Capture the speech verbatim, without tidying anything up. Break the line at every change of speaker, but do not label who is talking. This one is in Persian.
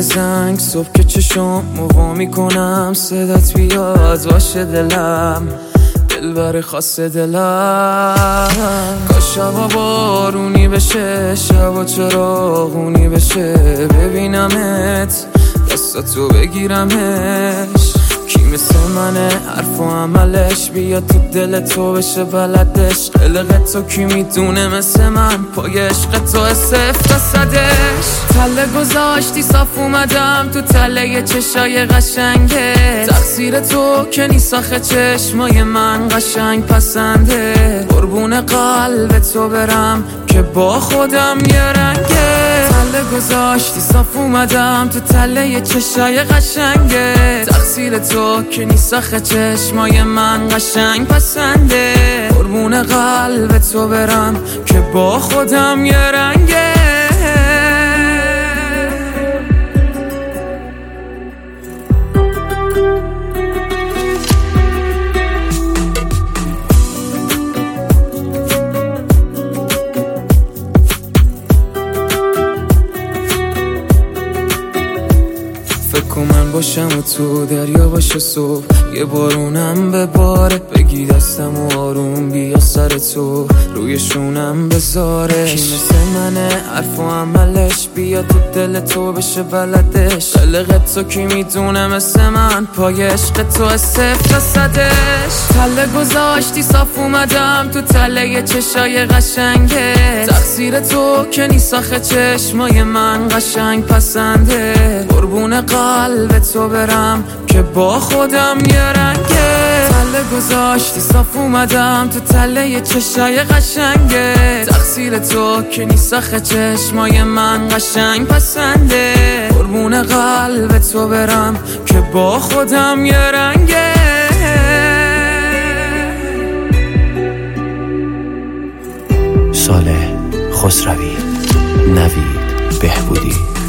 یه زنگ صبح که چشم موا میکنم صدات بیاد باشه دلم دلبر خاص دلم. کاش هوا بارونی بشه شبا چراغونی بشه ببینمت دستاتو بگیرمش. کی مثل منه حرف و عملش بیاد تو دل تو بشه بلدش. قلق تو کی میدونه مثل من پای عشق تو صفر تا صدش. تله گذاشتی صاف اومدم تو تله چشای قشنگه. تقصیر تو که نیست آخه چشمای من قشنگ پسنده. قربون قلب تو برم که با خودم یه رنگه. تله گذاشتی صاف اومدم تو تله چشای قشنگه. تقصیر تو که نیست آخه چشمای من قشنگ پسنده. قربون قلب تو برم که با خودم یه رنگه. فکر من باشم و تو دریا باشه صبح یه بارونم به باره. بگی دستم و آروم بیا سر تو روی شونم بذاره. کی مثل منه حرف و عملش بیا تو دل تو بشه بلدش. قلق تو کی میدونه مثل من پای عشق تو صفر تا صدش. تله گذاشتی صاف اومدم تو تله چشای قشنگه. تقصیر تو که نیست آخه چشمای من قشنگ پسنده. قربون قلب تو برم که با خودم یه رنگه. تله گذاشتی صاف اومدم تو تله چشای قشنگه. تقصیر تو که نیست آخه چشمای من قشنگ پسنده. قربون قلب تو برم که با خودم یه رنگه.
صالح خسروی، نوید بهبودی.